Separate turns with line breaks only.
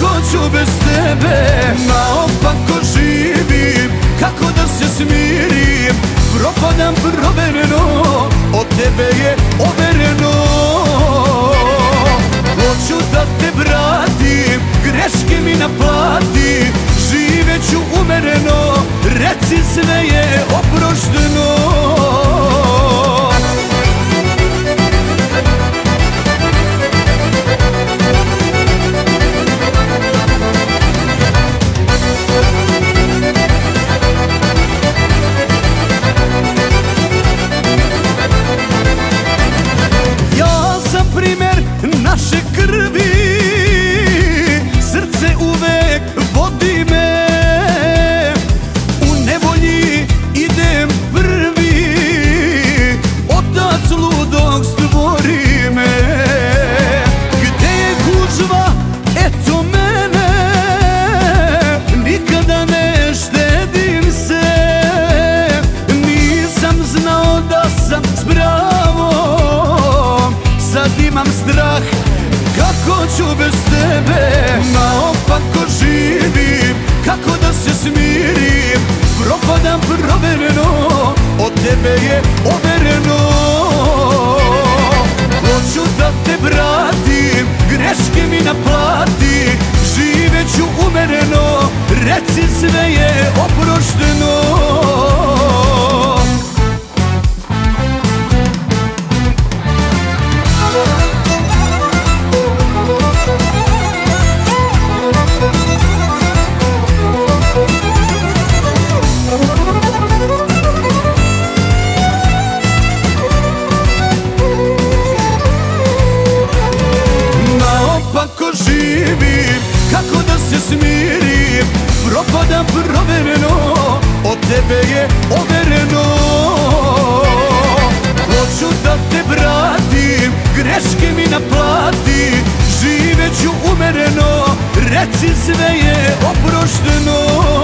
kako ću bez tebe? Naopako živim, kako da se smirim? Propadam provereno, od tebe je overeno. Hoću da te vratim, greške mi naplati, živeću umereno, reci sve je oprošteno. Ja sam primer naše krvi, srce uvek vodi me, u nevolji idem prvi, otac ludog stvori me. Gde je gužva, eto mene, nikada ne štedim se. Nisam znao da sam s pravom, sad imam strah, kako ću bez tebe? Naopako živim, kako da se smirim? Propadam provereno, od tebe je overeno. Hoću da te vratim, greške mi naplati, živeću umereno, reci sve je oprošteno. Naopako živim, kako da se smirim? Propadam provereno, od tebe je overeno. Hoću da te vratim, greške mi naplati, živeću umereno, reci sve je oprošteno.